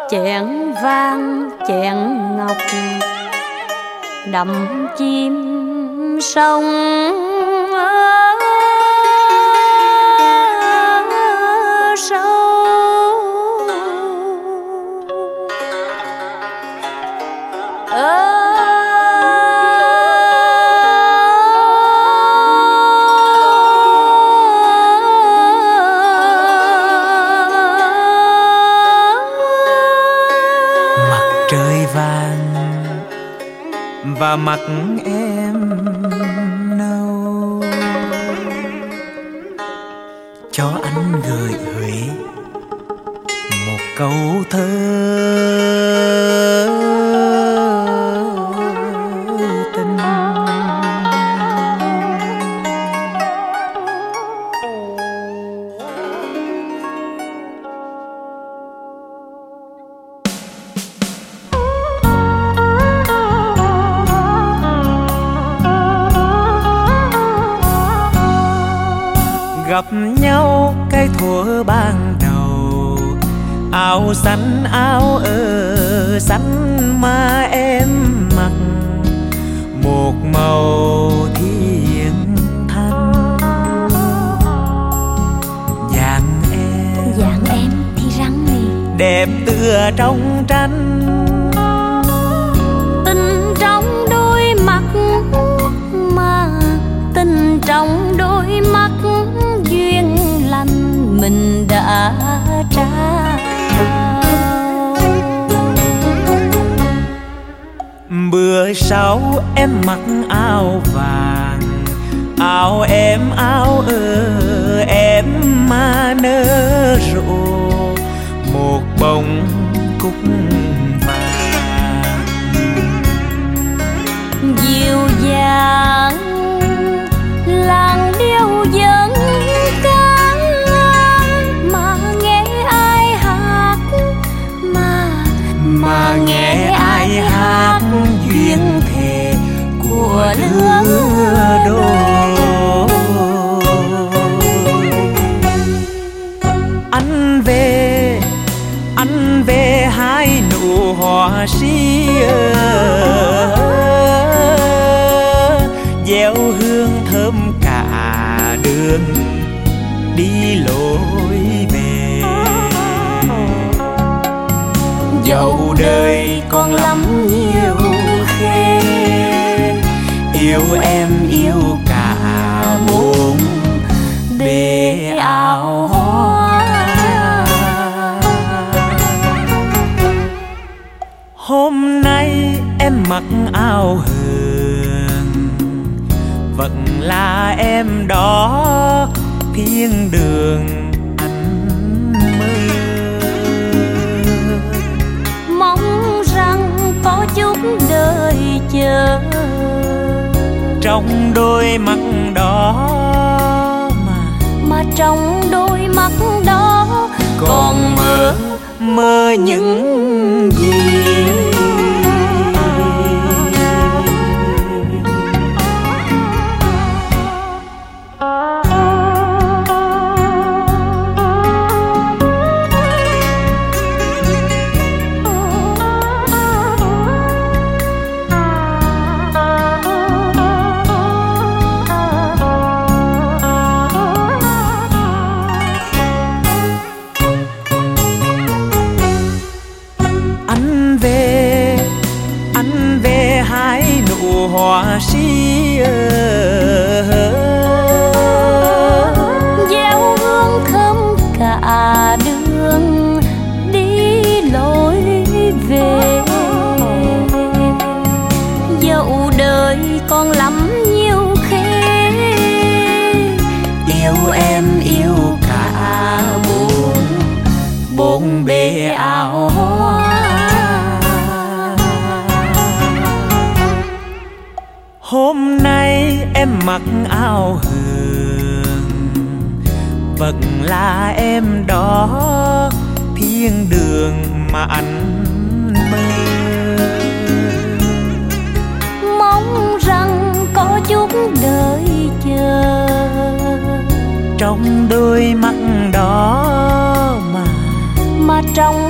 chén vang chén ngọc đắm chim sông sâu. Và mặt em nâu, cho anh gửi Huế một câu thơ tình. Gặp nhau cái thuở ban đầu, áo xanh áo xanh mà em mặc, một màu thiên thanh. Dạng em thì răng nì, đẹp tựa trong tranh, tình trong đôi mắt mà tình trong đôi mắt duyên lành mình đã trao. Bữa sau em mặc áo vàng, áo em mà nở rộ một bông cúc vàng. Dịu dàng làng điệu dân ca mà nghe ai hát, mà nghe ai hát duyên thề của lứa đôi. Anh về hai nụ hoa si gieo hương thơm cả đường đi lối về. Dẫu đời còn lắm nhiều khê, yêu em yêu cả bốn bề áo hoa. Hôm nay em mặc áo hường, vẫn là em đó thiên đường anh mơ. Mong rằng có chút đời chờ, trong đôi mắt đó mà trong đôi mắt đó còn mơ những gì. Anh về hai nụ hoa si gieo hương thơm cả đường đi lối về. Dẫu đời còn lắm nhiều khê, yêu em yêu cả bốn bề áo hoa. Hôm nay em mặc áo hường, vẫn là em đó thiên đường mà anh mơ. Mong rằng có chút đời chờ, trong đôi mắt đó mà trong